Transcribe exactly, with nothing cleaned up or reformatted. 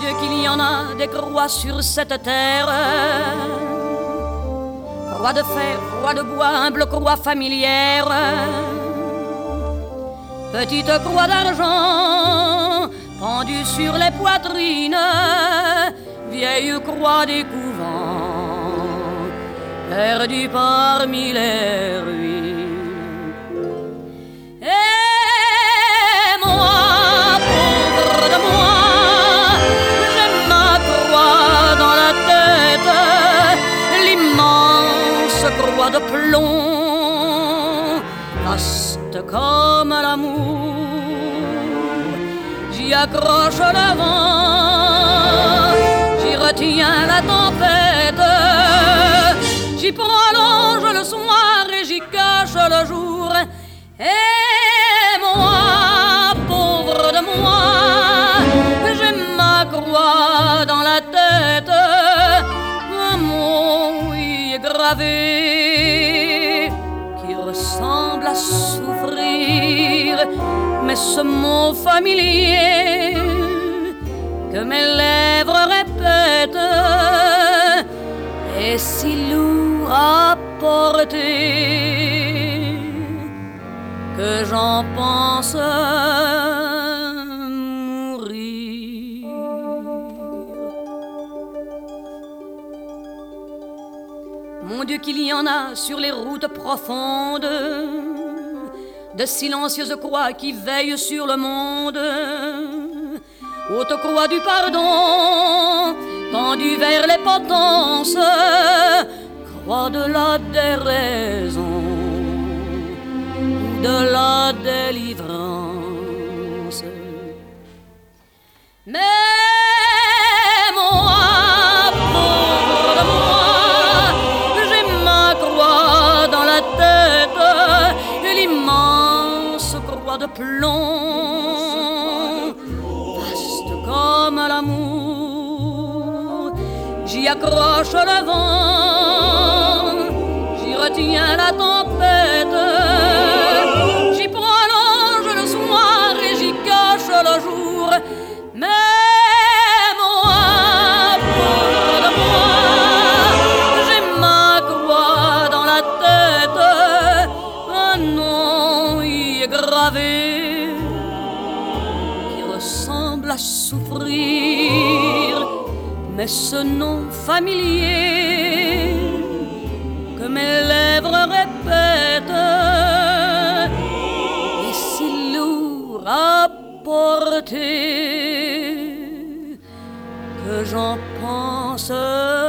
Dieu qu'il y en a des croix sur cette terre. Croix de fer, croix de bois, humble croix familière. Petite croix d'argent pendue sur les poitrines. Vieille croix des couvents perdue parmi les ruines. Et moi, pauvre de moi, j'ai ma croix dans la tête, l'immense croix de plomb, vaste comme l'amour. J'y accroche le vent, j'y retiens la tempête, j'y prolonge le soir et j'y cache le jour. Et moi, pauvre de moi, j'ai ma croix dans la tête, un mot y est gravé qui ressemble à souffrir, mais ce mot familier que mes lèvres répètent est si lourd à porter que j'en pense mourir. Mon Dieu qu'il y en a sur les routes profondes, de silencieuses croix qui veillent sur le monde. Haute croix du pardon, tendue vers les potences, croix de la déraison, de la délivrance. Mais moi, pauvre de moi, j'ai ma croix dans la tête, l'immense croix de plomb, vaste comme l'amour. J'y accroche le vent, j'y retiens la tempête, j'y prolonge le soir et j'y cache le jour. Mais moi, pauvre de moi, j'ai ma croix dans la tête, un nom y est gravé qui ressemble à souffrir, mais ce nom familier que mes lèvres répètent est si lourd à porter que j'en pense